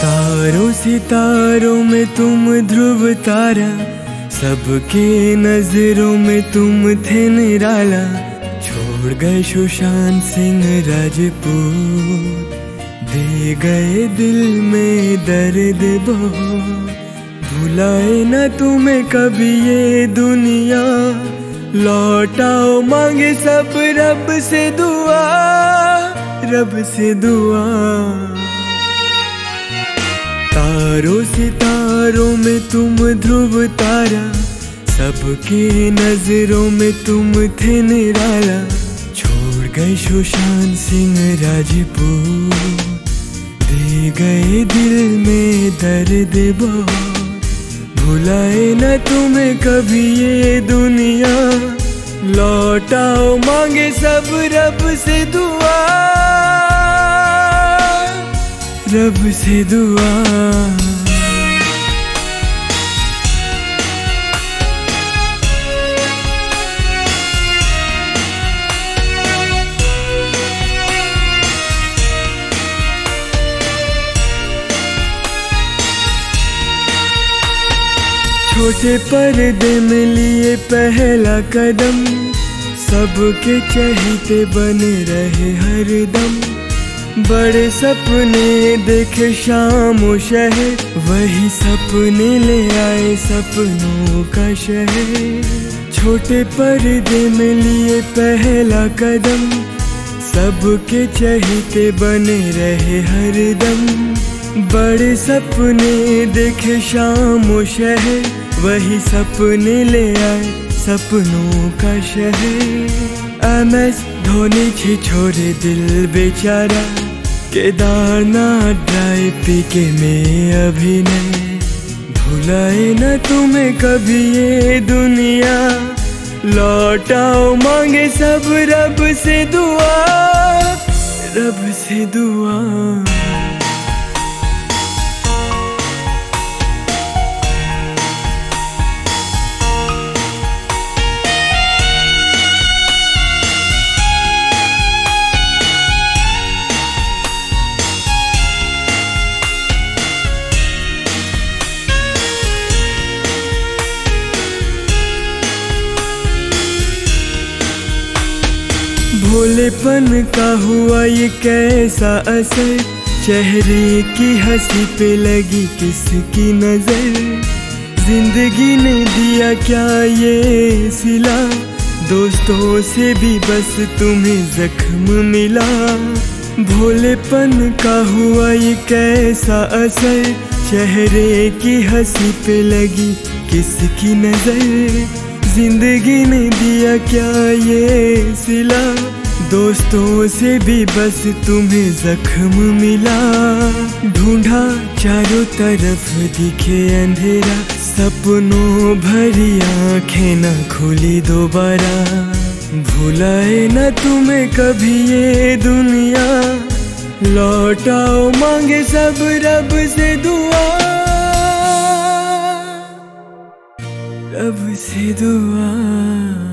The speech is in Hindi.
तारों सितारों में तुम ध्रुव तारा, सबके नजरों में तुम थे निराला। छोड़ गए सुशांत सिंह राजपूत, दे गए दिल में दर्द बहुत। भुलाए न तुम्हें कभी ये दुनिया, लौटाओ मांगे सब रब से दुआ, रब से दुआ। तारों सितारों में तुम ध्रुव तारा, सबके नजरों में तुम थे निराला। छोड़ गए सुशांत सिंह राजपूत, दे गए दिल में दर्द बहुत। भुलाए न तुम्हें कभी ये दुनिया, लौटाओ मांगे सब रब से दुआ, रब से दुआ। छोटे पर्दे में लिए पहला कदम, सबके चहेते बने रहे हरदम। बड़े सपने देखे शाम शहर, वही सपने ले आए सपनों का शहर। छोटे पर्दे में लिए पहला कदम, सबके चहेते बने रहे हरदम। बड़े सपने देखे शाम शहर, वही सपने ले आए सपनों का शहर। MS धोनी छे छोरे दिल बेचारा, केदारनाथ ड्राइव पीके में अभिनय। भुलाए न तुम्हें कभी ये दुनिया, लौटाओ मांगे सब रब से दुआ, रब से दुआ। भोलेपन का हुआ ये कैसा असर, चेहरे की हंसी पे लगी किसकी नजर। जिंदगी ने दिया क्या ये सिला, दोस्तों से भी बस तुम्हें जख्म मिला। भोलेपन का हुआ ये कैसा असर, चेहरे की हंसी पे लगी किसकी नजर। जिंदगी ने दिया क्या ये सिला, दोस्तों से भी बस तुम्हें जख्म मिला। ढूंढा चारों तरफ दिखे अंधेरा, सपनों भरी आंखें न खुली दोबारा। भुलाए न तुम्हें कभी ये दुनिया, लौटाओ मांगे सब रब से दुआ, रब से दुआ।